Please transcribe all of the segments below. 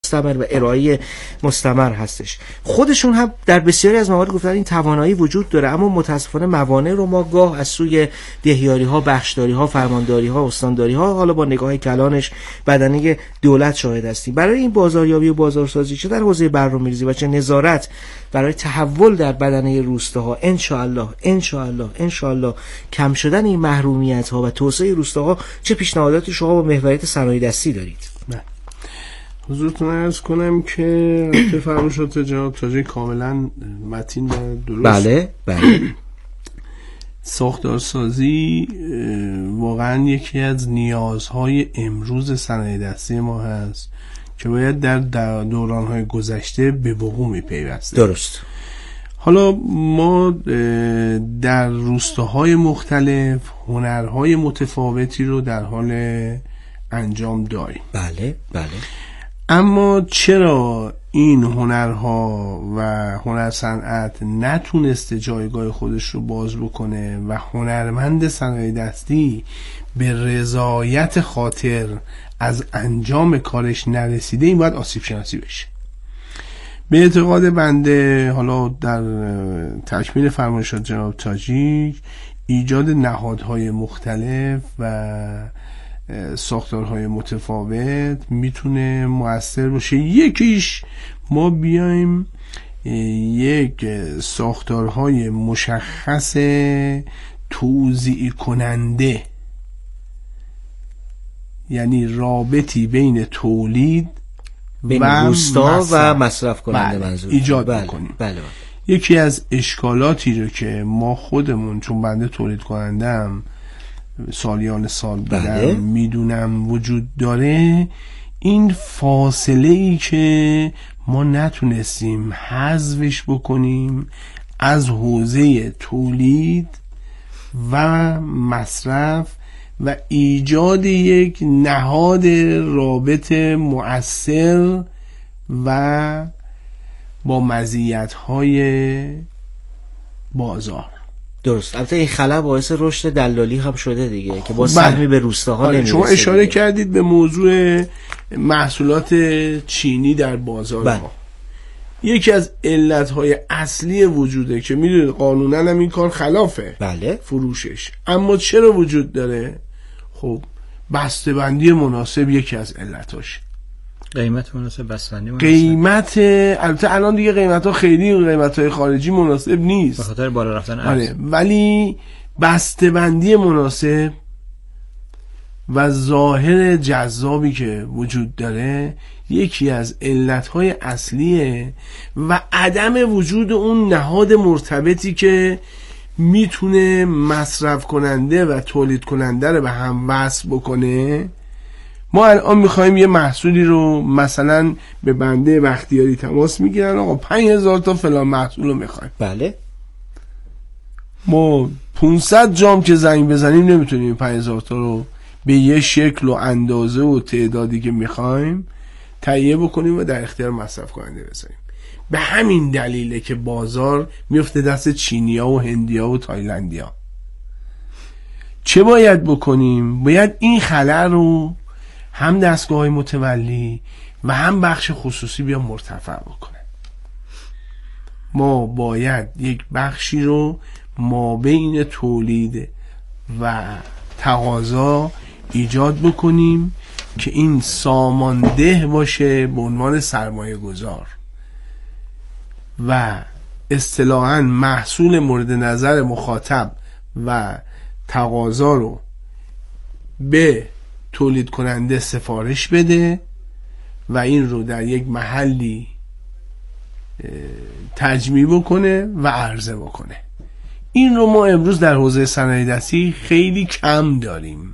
مستمر و ارائه مستمر هستش. خودشون هم در بسیاری از موارد گفتن این توانایی وجود داره، اما متاسفانه موانع رو ما گاه از سوی دهیاری ها، بخشداری ها، فرمانداری ها، استانداری ها، حالا با نگاه کلانش بدنه دولت شاهد هستیم. برای این بازاریابی و بازارسازی چه در حوزه برنامه‌ریزی و چه نظارت برای تحول در بدنه روستاها انشاءالله کم شدن این محرومیت ها و توسعه روستاها، چه پیشنهاداتی شما با محوریت صنایع دستی دارید؟ حضورتون عرض کنم که فرمایشات جناب تاجی کاملا متین و درست. بله. ساختارسازی واقعا یکی از نیازهای امروز صنایع دستی ما هست که باید در دورانهای گذشته به وقوع میپیوسته. درست. حالا ما در روستاهای مختلف هنرهای متفاوتی رو در حال انجام داریم. بله. اما چرا این هنرها و هنر صنعت نتونسته جایگاه خودش رو باز بکنه و هنرمند صنایع دستی به رضایت خاطر از انجام کارش نرسیده؟ این باید آسیب شناسی بشه. به اعتقاد بنده، حالا در تکمیل فرمایشات جناب تاجیک، ایجاد نهادهای مختلف و ساختارهای متفاوت میتونه مؤثر باشه. یکیش ما بیایم یک ساختارهای مشخص توزیع کننده، یعنی رابطی بین تولید بین روستا و مصرف کننده منظور ایجاد بکنیم. بله. یکی از اشکالاتی رو که ما خودمون، چون بنده تولید کنندم سالیان سال بودم، میدونم وجود داره، این فاصله ای که ما نتونستیم حذفش بکنیم از حوزه تولید و مصرف و ایجاد یک نهاد رابط مؤثر و با مزیت‌های بازار. درست. البته این خلا باعث رشد دلالی هم شده دیگه که با سهمی به روستاها نمیرسه. شما اشاره کردید به موضوع محصولات چینی در بازار ما. یکی از علتهای اصلی وجوده که میدونید قانونا هم این کار خلافه. بله. فروشش. اما چرا وجود داره؟ خب بسته‌بندی مناسب یکی از علتاش. قیمت مناسب، بسته‌بندی مناسب. قیمت، البته الان دیگه قیمت‌ها خیلی قیمت‌های خارجی مناسب نیست به خاطر بالا رفتن ارز. ولی بسته‌بندی مناسب و ظاهر جذابی که وجود داره یکی از علتهای اصلیه و عدم وجود اون نهاد مرتبطی که میتونه مصرف کننده و تولید کننده رو به هم وصل بکنه. ما الان میخوایم یه محصولی رو مثلا به بنده بختیاری تماس میگیرن، آقا 5000 تا فلان محصول رو میخوایم. بله. ما 500 جام که زنگ بزنیم نمیتونیم 5000 تا رو به یه شکل و اندازه و تعدادی که میخوایم تهیه بکنیم و در اختیار مصرف کننده بذاریم. به همین دلیله که بازار میفته دست چینیا و هندیا و تایلندیا. چه باید بکنیم؟ باید این خلأ رو هم دستگاه‌های متولی و هم بخش خصوصی بیا مرتفع بکنه. ما باید یک بخشی رو ما بین تولید و تقاضا ایجاد بکنیم که این سامانده باشه به عنوان سرمایه گذار و اصطلاحاً محصول مورد نظر مخاطب و تقاضا رو به تولید کننده سفارش بده و این رو در یک محلی تجمیع بکنه و عرضه بکنه. این رو ما امروز در حوزه صنایع دستی خیلی کم داریم.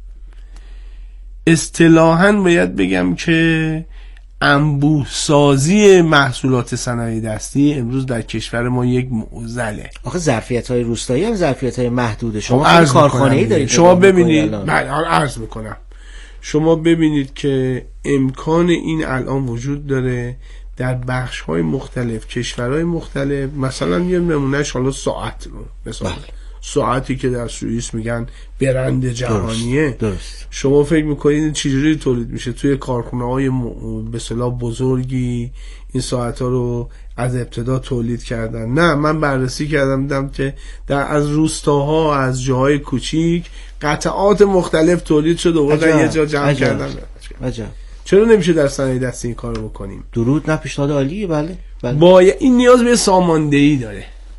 اصطلاحاً باید بگم که انبوه سازی محصولات صنایع دستی امروز در کشور ما یک معضله. آخه ظرفیت‌های روستایی هم ظرفیت‌های محدوده. شما کارخانه‌ای دارید. شما ببینید، من عرض میکنم، شما ببینید که امکان این الان وجود داره در بخش‌های مختلف، کشورهای مختلف. مثلا یه نمونهش حالا ساعت رو مثلا ساعتی که در سوئیس میگن برند جهانیه. درست. شما فکر میکنید چجوری تولید میشه؟ توی کارخونه‌های به اصطلاح بزرگی این ساعت‌ها رو از ابتدا تولید کردن؟ نه، من بررسی کردم دیدم که از روستاها، از جاهای کوچیک قطعات مختلف تولید شد و بعد یه جا جمع کردن. عجب. چرا نمیشه در صنایع دستی این کارو بکنیم؟ درود، نه پیشنهاد عالیه. بله. باید این نیاز به ساماندهی داره.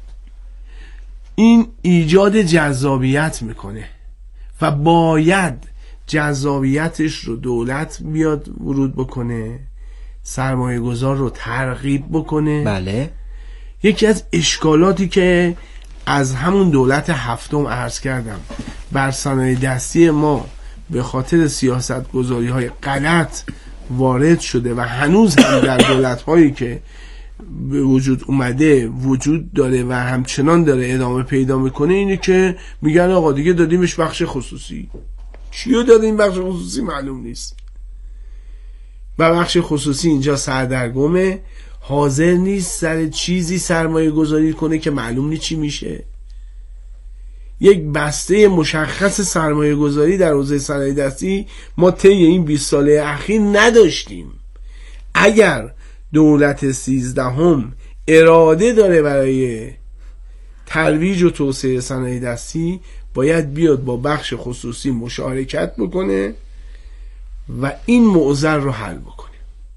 این ایجاد جذابیت میکنه و باید جذابیتش رو دولت بیاد ورود بکنه، سرمایه گذار رو ترغیب بکنه. بله. یکی از اشکالاتی که از همون دولت هفتم عرض کردم بر صنایع دستی ما به خاطر سیاست گذاری های غلط وارد شده و هنوز هم در دولت هایی که به وجود اومده وجود داره و همچنان داره ادامه پیدا میکنه، اینه که میگن آقا دیگه دادیمش بخش خصوصی. چیو دادیم بخش خصوصی معلوم نیست و بخش خصوصی اینجا سردرگمه، حاضر نیست سر چیزی سرمایه گذاری کنه که معلوم نیست چی میشه. یک بسته مشخص سرمایه گذاری در حوزه صنایع دستی ما طی این 20 ساله اخیر نداشتیم. اگر دولت 13 اراده داره برای ترویج و توسعه صنایع دستی، باید بیاد با بخش خصوصی مشارکت بکنه و این معضل رو حل بکنه.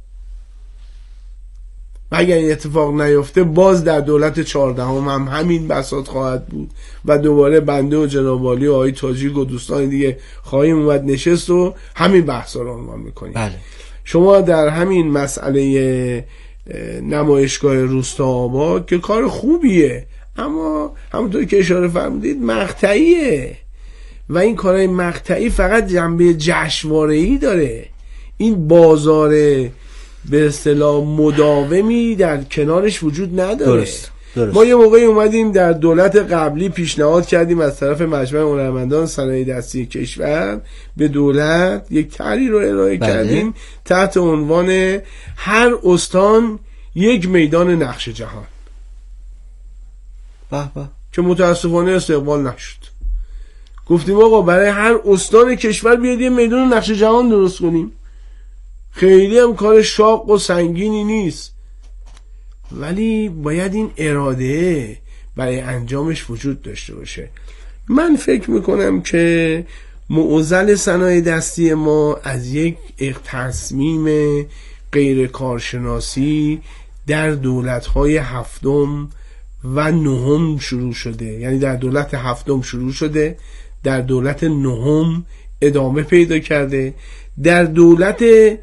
و اگر این اتفاق نیفته باز در دولت 14 هم همین بساط خواهد بود و دوباره بنده و جناب عالی و آقای تاجیک و دوستان دیگه خواهیم اومد نشست و همین بحثا رو عنوان میکنیم. بله. شما در همین مسئله نمایشگاه روستاآباد که کار خوبیه، اما همونطور که اشاره فرمودید مقطعیه و این کارهای مقطعی فقط جنبه جشنواره‌ای داره. این بازار به اصطلاح مداومی در کنارش وجود نداره. درست. ما یه موقعی اومدیم در دولت قبلی پیشنهاد کردیم از طرف مجمع هنرمندان صنایع دستی کشور به دولت یک طرحی رو ارائه کردیم تحت عنوان هر استان یک میدان نقش جهان. که متاسفانه استقبال نشد. گفتیم آقا برای هر استان کشور بیاد یه میدان نقش جهان درست کنیم. خیلی هم کار شاق و سنگینی نیست، ولی باید این اراده برای انجامش وجود داشته باشه. من فکر میکنم که معضل صنایع دستی ما از یک تصمیم غیر کارشناسی در دولت‌های هفتم و نهم شروع شده. یعنی در دولت هفتم شروع شده، در دولت نهم ادامه پیدا کرده، در دولت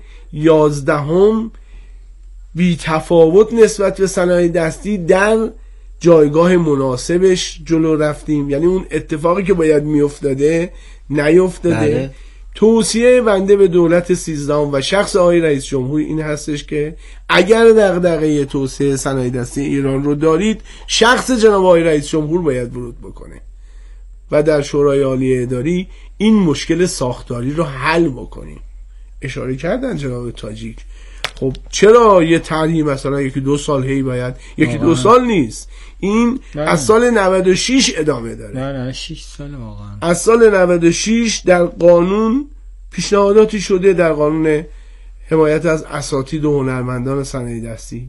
11 بی تفاوت نسبت به صنایع دستی در جایگاه مناسبش جلو رفتیم. یعنی اون اتفاقی که باید میافتاده نیافتاده. بله. توصیه بنده به دولت 13 و شخص آقای رئیس جمهور این هستش که اگر دغدغه توسعه صنایع دستی ایران رو دارید، شخص جناب آقای رئیس جمهور باید ورود بکنه و در شورای عالی اداری این مشکل ساختاری رو حل بکنیم. اشاره کردن جناب تاجیک. خب چرا یه طرحی مثلا 1-2 سال هی باید 1-2 سال نیست، این از سال 96 ادامه داره. نه 6 سال واقعا. از سال 96 در قانون پیشنهاداتی شده، در قانون حمایت از اساتید و هنرمندان صنایع دستی.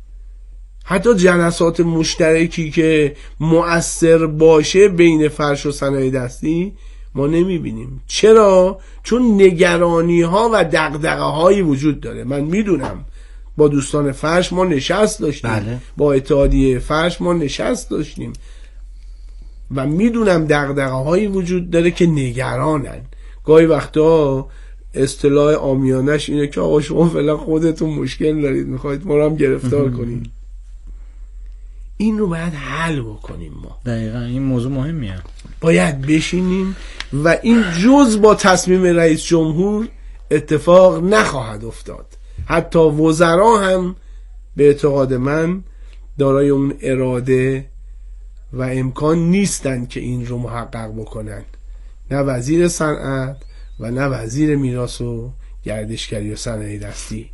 حتی جلسات مشترکی که مؤثر باشه بین فرش و صنایع دستی ما نمیبینیم. چرا؟ چون نگرانی ها و دغدغه هایی وجود داره. من میدونم با دوستان فرش ما نشست داشتیم. بله. با اتحادیه فرش ما نشست داشتیم و میدونم دغدغه هایی وجود داره که نگرانن. گاهی وقتا اصطلاح عامیانش اینه که آقا شما فعلا خودتون مشکل دارید، میخواید ما رو هم گرفتار کنید. این رو باید حل بکنیم. ما دقیقا این موضوع مهمیه، باید بشینیم و این جز با تصمیم رئیس جمهور اتفاق نخواهد افتاد. حتی وزرا هم به اعتقاد من دارای اون اراده و امکان نیستن که این رو محقق بکنن. نه وزیر صنعت و نه وزیر میراث و گردشگری و صنایع دستی.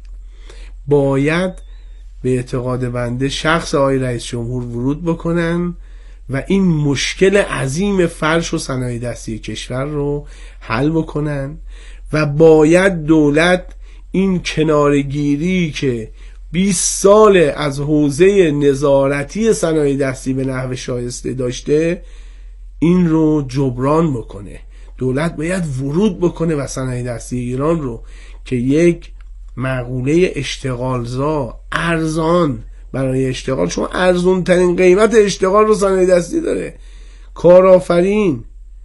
باید به اعتقاد بنده شخص آقای رئیس جمهور ورود بکنن و این مشکل عظیم فرش و صنایع دستی کشور رو حل بکنن و باید دولت این کنارگیری که 20 سال از حوزه نظارتی صنایع دستی به نحو شایسته داشته این رو جبران بکنه. دولت باید ورود بکنه و صنایع دستی ایران رو که یک مقوله اشتغالزا ارزان برای اشتغال، شما ارزون ترین قیمت اشتغال رو صنایع دستی داره، کارآفرین.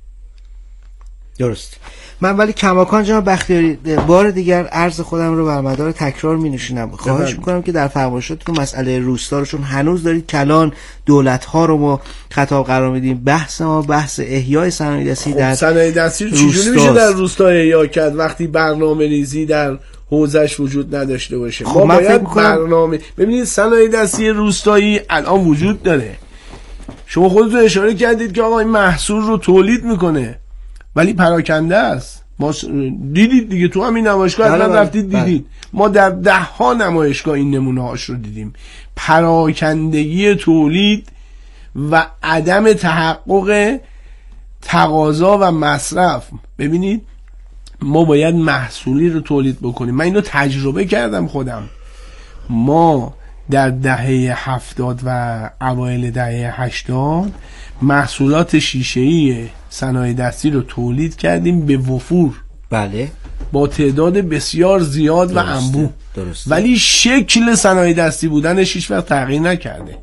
درست. من ولی کماکان جناب بختیاری بار دیگر عرض خودم رو بر مدار تکرار می نشونم، خواهش میکنم که در فرمایشاتتون مسئله روستا رو، چون هنوز دارید کلان دولت ها رو ما خطاب قرار میدیم، بحث ما بحث احیای صنایع دستی در صنایع دستی چجوری میشه در روستا احیا کرد وقتی برنامه ریزی در حوزش وجود نداشته باشه؟ ما باید برنامه. ببینید صنایع دستی روستایی الان وجود داره، شما خودتون اشاره کردید که آقا این محصول رو تولید میکنه ولی پراکنده است. ما دیدید دیگه تو همین نمایشگاه اصلا رفتید دیدید، ما در 10 نمایشگاه این نمونه هاش رو دیدیم. پراکندگی تولید و عدم تحقق تقاضا و مصرف. ببینید ما باید محصولی رو تولید بکنیم. من اینو تجربه کردم خودم. ما در دهه 70 و اوایل دهه 80 محصولات شیشه‌ای صنایع دستی رو تولید کردیم به وفور. بله. با تعداد بسیار زیاد و انبوه. ولی شکل صنایع دستی بودنش هیچ وقت تغییر نکرده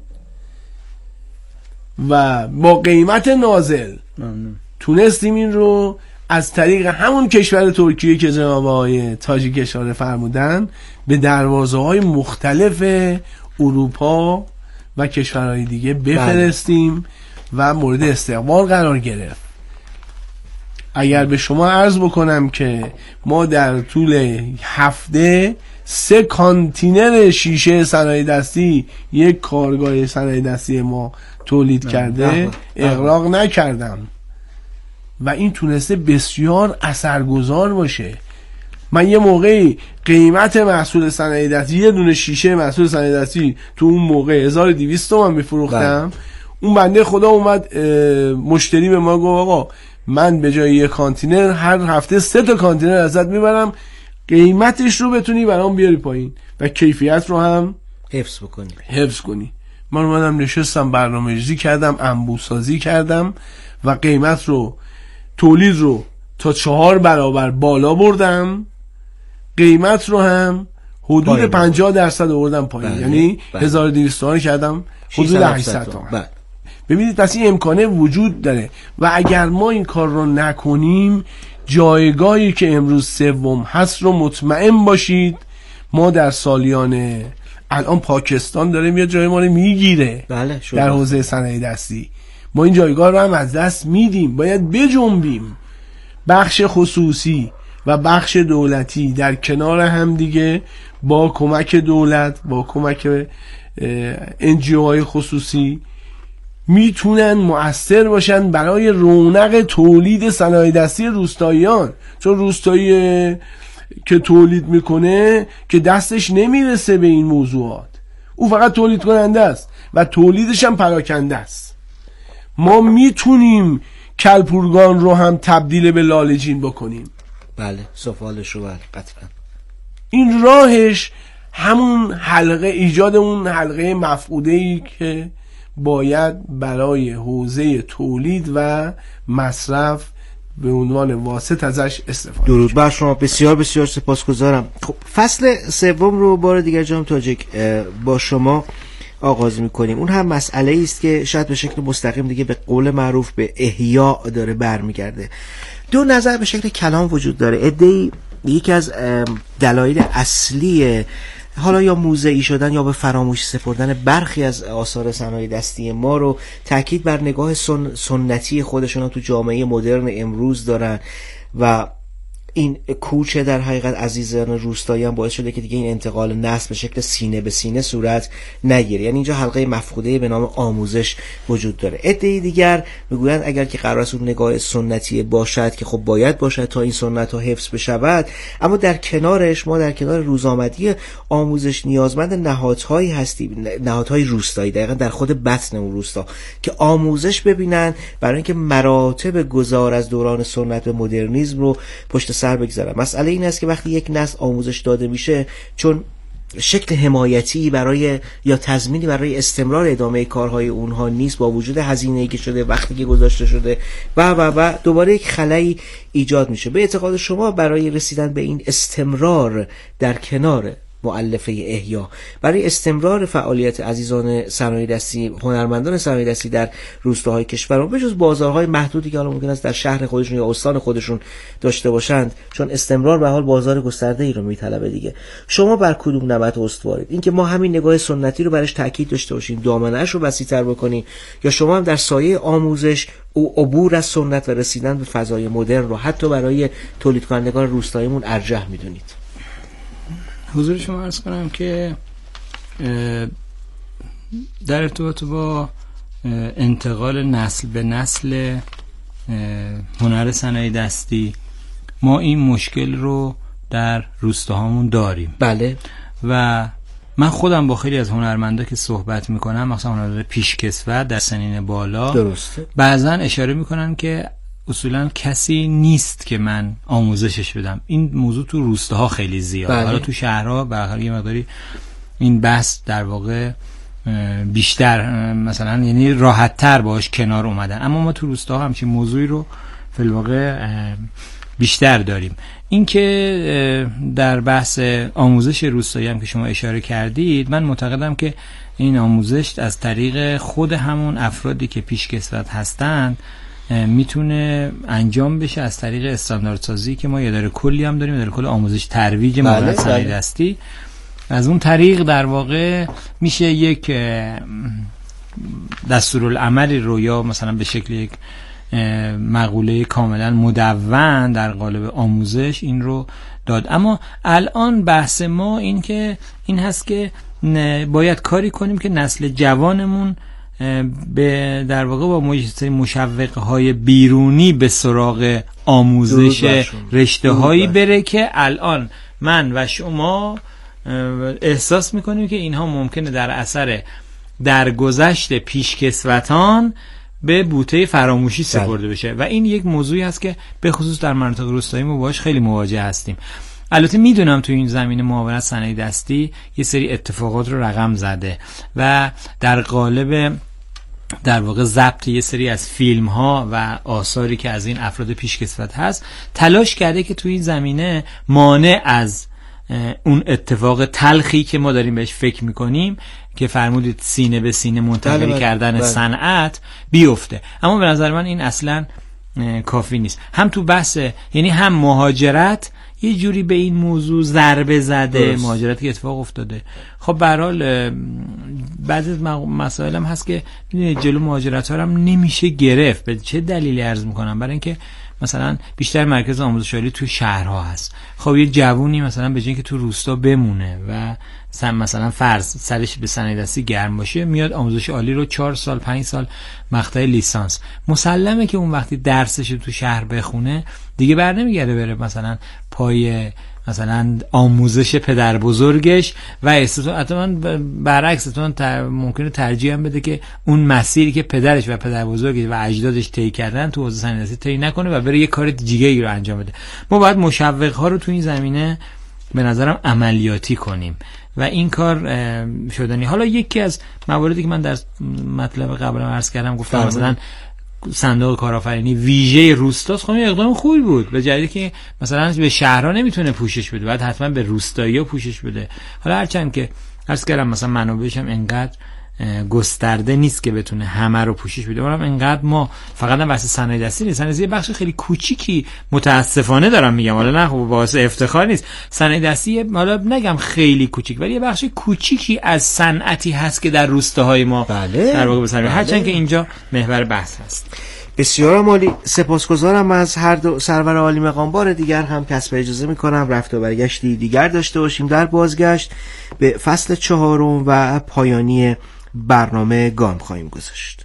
و با قیمت نازل تونستیم این رو از طریق همون کشور ترکیه که جناب آقای تاجیک اشاره فرمودن به دروازه‌های مختلف اروپا و کشورهای دیگه بفرستیم و مورد استقبال قرار گرفت. اگر به شما عرض بکنم که ما در طول هفته 3 کانتینر شیشه صنایع دستی یک کارگاه صنایع دستی ما تولید کرده، اغراق نکردم و این تونسته بسیار اثرگذار باشه. من یه موقعی قیمت محصول صنایع دستی، یه دونه شیشه محصول صنایع دستی تو اون موقع 1200 تومان میفروختم. اون بنده خدا اومد مشتری به ما گفت آقا من به جای 1 کانتینر هر هفته 3 تا کانتینر ازت میبرم، قیمتش رو بتونی برام بیاری پایین و کیفیت رو هم حفظ کنی. من اومدم نشستم برنامه‌ریزی کردم، انبوه‌سازی کردم و قیمت رو، تولید رو تا 4 برابر بالا بردم، قیمت رو هم حدود 50% آوردم پایین. یعنی 1200 تومان کردم حدود 800 تومان. ببینید پس این امکانه وجود داره و اگر ما این کار رو نکنیم جایگاهی که امروز 3 هست رو مطمئن باشید ما در سالیان الان پاکستان داره میاد جای ما رو میگیره. بله در حوزه صنایع دستی ما این جایگاه رو هم از دست میدیم. باید بجنبیم. بخش خصوصی و بخش دولتی در کنار هم دیگه با کمک دولت، با کمک NGO های خصوصی میتونن مؤثر باشن برای رونق تولید صنایع دستی روستاییان. چون روستایی که تولید میکنه که دستش نمیرسه به این موضوعات، او فقط تولید کننده است و تولیدش هم پراکنده است. ما میتونیم کلپورگان رو هم تبدیل به لاله‌جین بکنیم. بله سفالش رو بله قطعا. این راهش همون حلقه، ایجاد اون حلقه مفقوده‌ای که باید برای حوزه تولید و مصرف به عنوان واسط ازش استفاده. درود بر شما، بسیار بسیار سپاسگزارم. خب فصل 3 رو بار دیگر جناب تاجیک با شما آغاز میکنیم. اون هم مسئله است که شاید به شکل مستقیم دیگه به قول معروف به احیا داره برمیگرده. 2 نظر به شکل کلام وجود داره. عده‌ای یکی از دلایل اصلی حالا یا موضعی شدن یا به فراموشی سپردن برخی از آثار صنایع دستی ما رو تاکید بر نگاه سنتی خودشون تو جامعه مدرن امروز دارن و این کوچه در حقیقت عزیزان روستایی هم باعث شده که دیگه این انتقال نسل به شکل سینه به سینه صورت نگیره. یعنی اینجا حلقه مفقوده به نام آموزش وجود داره. عده دیگر میگویند اگر که قرار است اون نگاه سنتی باشد که خب باید باشد تا این سنت ها حفظ بشود، اما در کنارش ما در کنار روزآمدی آموزش نیازمند نهادهایی هستیم، نهادهای روستایی دقیقاً در خود بطن اون روستا که آموزش ببینن برای اینکه مراتب گذار از دوران سنت به مدرنیسم رو پشت سر بگذارن. مسئله این است که وقتی یک نسل آموزش داده میشه، چون شکل حمایتی برای یا تضمینی برای استمرار ادامه کارهای اونها نیست، با وجود هزینه‌ای که شده، وقتی که گذاشته شده و دوباره یک خلایی ایجاد میشه. به اعتقاد شما برای رسیدن به این استمرار در کنار مؤلفه احیا، برای استمرار فعالیت عزیزان صنایع دستی، هنرمندان صنایع دستی در روستاهای کشور، به جز بازارهای محدودی که حالا ممکن است در شهر خودشون یا استان خودشون داشته باشند، چون استمرار به حال بازار گسترده ای رو میطلبه دیگه، شما بر کدوم نمط استوارید؟ اینکه ما همین نگاه سنتی رو برش تاکید داشته باشیم، دامنه‌اش رو وسیع‌تر بکنیم، یا شما هم در سایه آموزش او عبور از سنت و رسیدن به فضای مدرن رو حتی برای تولید کنندگان روستاییمون ارجح میدونید؟ حضور شما عرض کنم که در ارتباط با انتقال نسل به نسل هنر صنایع دستی ما این مشکل رو در روستاهامون داریم. بله. و من خودم با خیلی از هنرمندا که صحبت میکنم، مثلا هنرمندان پیشکسوت در سنین بالا، درسته، بعضا اشاره میکنن که اصولا کسی نیست که من آموزشش بدم. این موضوع تو روستاها خیلی زیاده. بله. حالا تو شهرها برای یه مقداری این بحث در واقع بیشتر مثلا یعنی راحت تر باش کنار اومدن، اما ما تو روستاها همچین موضوعی رو فی الواقع بیشتر داریم. این که در بحث آموزش روستایی هم که شما اشاره کردید، من معتقدم که این آموزش از طریق خود همون افرادی که پیشکسوت هستند میتونه انجام بشه از طریق استانداردسازی که ما اداره کلی هم داریم، اداره کل آموزش ترویج مهارت صنایع دستی. از اون طریق در واقع میشه یک دستورالعملی رو یا مثلا به شکل یک مقوله کاملا مدون در قالب آموزش این رو داد. اما الان بحث ما این هست که باید کاری کنیم که نسل جوانمون به در واقع با مشوقهای بیرونی به سراغ آموزش رشته‌هایی بره که الان من و شما احساس میکنیم که اینها ممکنه در اثر درگذشت پیشکسوتان به بوته فراموشی سپرده بشه و این یک موضوعی هست که به خصوص در مناطق روستایی ما باهاش خیلی مواجه هستیم. البته میدونم تو این زمینه معاونت صنایع دستی یه سری اتفاقات رو رقم زده و در قالب در واقع ضبط یه سری از فیلم ها و آثاری که از این افراد پیشکسوت هست تلاش کرده که تو این زمینه مانع از اون اتفاق تلخی که ما داریم بهش فکر میکنیم که فرمودید سینه به سینه منتقل کردن صنعت بیفته. اما به نظر من این اصلا کافی نیست. هم تو بحث یعنی هم مهاجرت یه جوری به این موضوع ضربه زده، مهاجرتی که اتفاق افتاده. خب به هر حال بعضی از مسائل هم هست که جلو مهاجرت ها هم نمیشه گرفت. به چه دلیلی عرض میکنم؟ برای اینکه مثلا بیشتر مرکز آموزش عالی تو شهرها هست. خب یه جوونی مثلا به جای اینکه تو روستا بمونه و مثلا فرض سرش به صنایع دستی گرم باشه، میاد آموزش عالی رو 4 سال 5 سال مقطع لیسانس. مسلمه که اون وقتی درسش رو تو شهر بخونه دیگه بر نمیگرده بره مثلا پای مثلا آموزش پدر بزرگش و حتما برعکس ممکنه ترجیح هم بده که اون مسیری که پدرش و پدر بزرگش و اجدادش طی کردن تو حوزه صنایع دستی طی نکنه و بره یه کار دیگه‌ای رو انجام بده. ما باید مشوق‌ها رو تو این زمینه به نظرم عملیاتی کنیم و این کار شدنی. حالا یکی از مواردی که من در مطلب قبلا عرض کردم گفتم مثلا صندوق کارآفرینی ویژه روستاست. خب این اقدام خوبی بود، به جدی که مثلا به شهرها نمیتونه پوشش بده، بعد حتما به روستایی‌ها پوشش بده. حالا هرچند که عرض کردم مثلا منابعش هم انقدر گسترده نیست که بتونه همه رو پوشش بده. اونم انقدر ما فقط بحث صنایع دستی نیست، صنایع بخش خیلی کوچیکی متاسفانه دارم میگم، حالا نه خب واسه افتخار نیست، صنایع دستی حالا نگم خیلی کوچیک ولی یه بخش کوچیکی از صنعتی هست که در روستاهای ما در واقع بسازیم، هرچند که اینجا محور بحث هست. بسیار عالی. سپاسگزارم از هر دو سرور عالی مقام. بار دیگر هم کسب اجازه میکنم رفت و برگشتی دیگر داشته باشیم در بازگشت به فصل 4 و پایانی برنامه گام خواهیم گذاشت.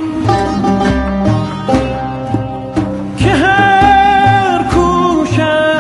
که هر کوشش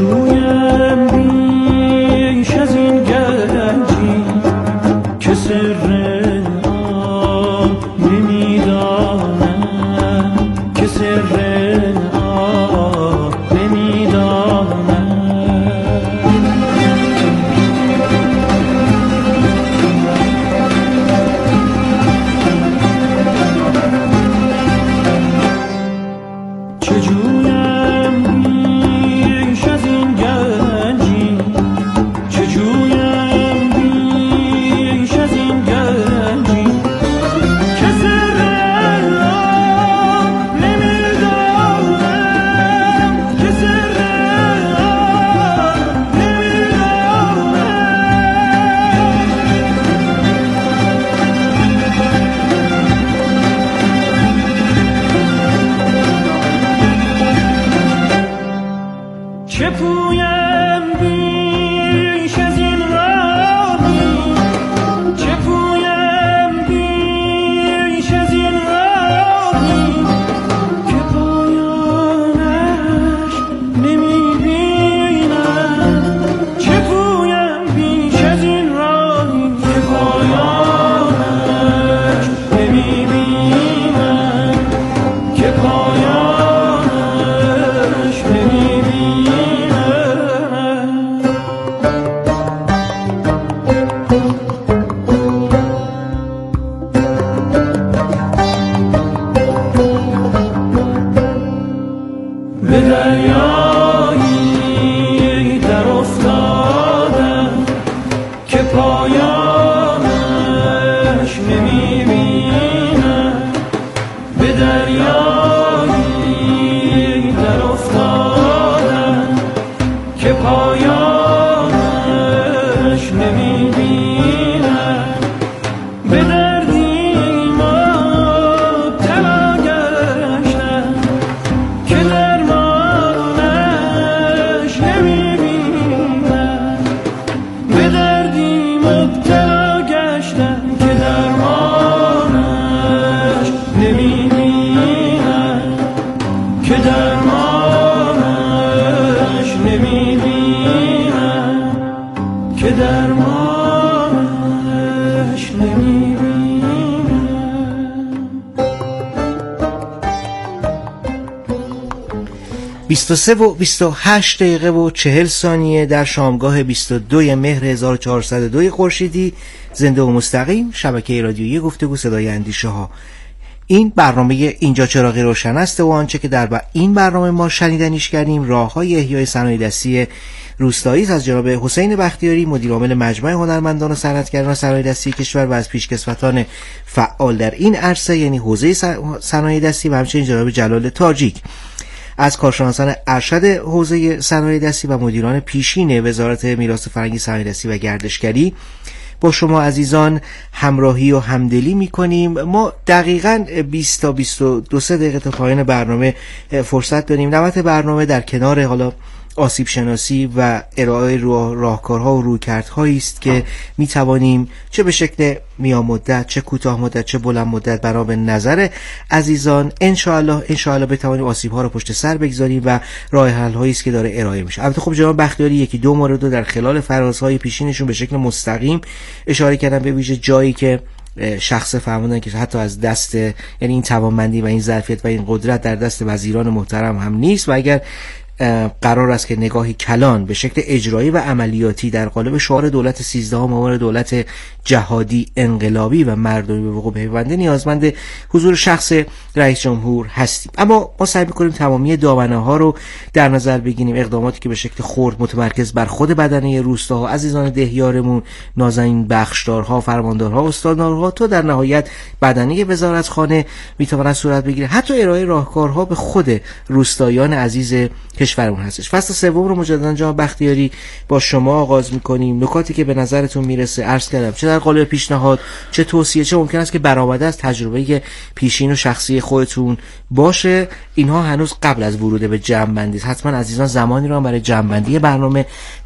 جویم بیش از این گنجی که سر آب نمیدانم، که سر آب نمیدانم. چه جویم بیش از این گنجی، چه جویم بیش از این گنجی که سر آب نمیدانم، که سر آب نمیدانم. چه پویم بیش از این راهی، چه پویم بیش از این راهی که پایانش نمیبینم، چه پویم بیش از این راهی که پایانش نمیبینم، که پایانش نمیبینم. به دریایی در افتادم که پایانش نمیبینم، به دریایی در افتادم که پایانش نمیبینم. به دردی مبتلا گشتم که درمانش نمیبینم، به دردی مبتلا گشتم که درمانش نمیبینم، که درمانش نمیبینم، که درمانش نمیبینم. 23 و 28 دقیقه و 40 ثانیه در شامگاه 22 مهر 1402 خورشیدی، زنده و مستقیم، شبکه رادیویی گفتگو صدای اندیشه ها. این برنامه اینجا چراغی روشن است و آنچه که در این برنامه ما شنیدنیش کردیم راههای احیای صنایع دستی روستایی از جناب حسین بختیاری، مدیر عامل مجمع هنرمندان و صنعتگران صنایع دستی کشور و از پیشکسوتان فعال در این عرصه، یعنی حوزه صنایع دستی، و همچنین جناب جلال تاجیک از کارشناسان ارشد حوزه صنایع دستی و مدیران پیشین وزارت میراث فرهنگی، صنایع دستی و گردشگری با شما عزیزان همراهی و همدلی میکنیم. ما دقیقاً 20 تا 22 دقیقه تا پایان برنامه فرصت داریم. نوبت برنامه در کنار حالا آسیب شناسی و ارائه راهکارها و رویکردهایی است که می توانیم چه به شکل میان مدت، چه کوتاه مدت، چه بلند مدت بنا به نظر عزیزان ان شاء الله بتوانیم آسیب ها رو پشت سر بگذاریم و راه حل هایی است که داره ارائه میشه. البته خب جناب بختیاری یکی دو مورد رو در خلال فرازهای پیشینشون به شکل مستقیم اشاره کردن، به ویژه جایی که شخص فرمودن که حتی از دست، یعنی این توانمندی و این ظرفیت و این قدرت در دست وزیران محترم هم نیست و اگر قرار است که نگاهی کلان به شکل اجرایی و عملیاتی در قالب شعار دولت 13 آمار دولت جهادی انقلابی و مردمی به وقوع پیونده، نیازمند حضور شخص رئیس جمهور هستیم. اما ما سعی می‌کنیم تمامی دامنه‌ها رو در نظر بگیریم، اقداماتی که به شکل خرد متمرکز بر خود بدنه روستاها، عزیزان دهیارمون، نازنین بخشدارها، فرماندارها، استاندارها تا در نهایت بدنه وزارتخانه میتواند صورت بگیره. حتی ارائه راهکارها به خود روستاییان عزیز کشورمون هستش. فصل سوم رو مجددا جناب بختیاری با شما آغاز می‌کنیم. نکاتی که به نظرتون میرسه عرض کردم، چه در قالب پیشنهاد، چه توصیه، چه ممکن است که برآمده از تجربه پیشین و شخصی خودتون باشه، اینها هنوز قبل از ورود به جمع‌بندی است. حتما عزیزان زمانی رو هم برای جمع‌بندی برنامه